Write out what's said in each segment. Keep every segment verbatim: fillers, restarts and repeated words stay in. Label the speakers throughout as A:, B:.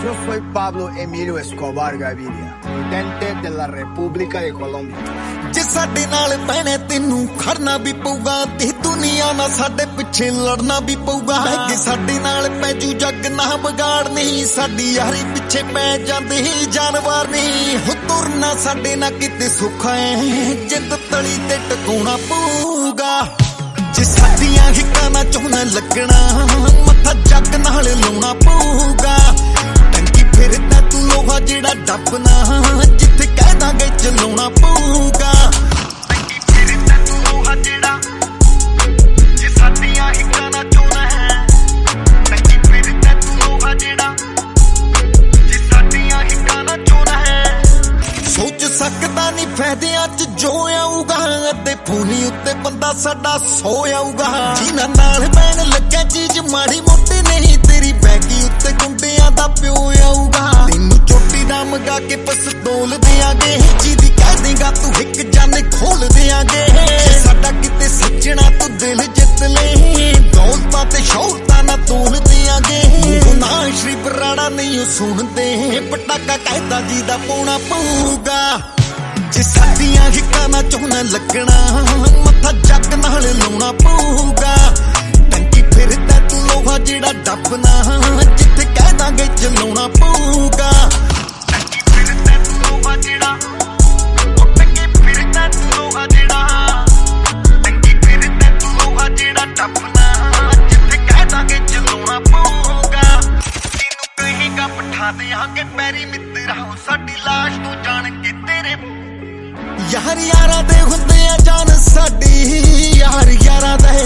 A: Yo soy Pablo Emilio Escobar Gaviria, presidente de la República de Colombia.
B: जे साडे नाल पैने तेनू खड़ना भी पऊगा ते दुनिया ना साडे पिछे लड़ना भी पऊगा कि साडे नाल पैजू जग ना बगाड़ नहीं साडी यारी पिछे पै जांदे ही जानवर नहीं हो तुरना साडे ना किते सुख है जिंद तली ते टकाउणा पऊगा जे साडियां हिक्कां ना चोना लगना मत्था जग नाल लाउणा पऊगा टंकी फिरदा तू लोहा जेड़ा डबना जिथे कह दांगे चलाउणा पऊगा टंकी फिरदा तू लोहा जेड़ा जे साडियां हिक्कां ना चोना है टंकी फिरदा तू लोहा जेड़ा जे साडियां हिक्कां ना चोना है सोच सकदा नहीं फायदियां च जो आऊगा अद्दे फूनी उत्ते बंदा साडा सो आऊगा जिन्हां नाल बैन लग्या चीज माड़ी मोटी नहीं तेरी बैगी उत्ते गुंडियां दा प्यो आऊगा तेनू चोटी दा मंगा के पस्तौल देंगे जिदी कह देगा तू हिक जाने खोल देंगे साडा किते सजना तू दिल जित ले दौलतां ते शौहरतां ना तोल देंगे ना श्री बराड़ा नहीं सुनते पटाका कहता जी दा पाउणा पऊगा जे साडियां हिक्कां ना चोना लगना मत्था जग नाल लाउणा पऊगा टंकी फिरदा तू लोहा जेड़ा डबना जिथे कह दांगे चलाउणा पऊगा टंकी फिरदा तू लोहा जेड़ा टंकी फिरदा तू लोहा जेड़ा टंकी फिरदा तू लोहा जेड़ा डबना जिथे कह दांगे चलाउणा पऊगा तैनू कहेगा पठा देंगे पैरी मित्रा साडी लाश तू जान के तेरे यार यारा दे हुंदे आ जान साडी यार यारा दे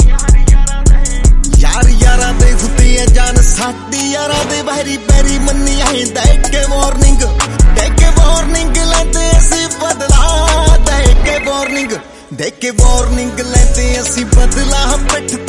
B: यार यारा दे हुंदे आ जान साडी यारा दे बैरी बैरी मन्नी है दे के वार्निंग दे के वार्निंग लेते असी बदला दे के वार्निंग दे के वार्निंग लेते असी बदला पिठ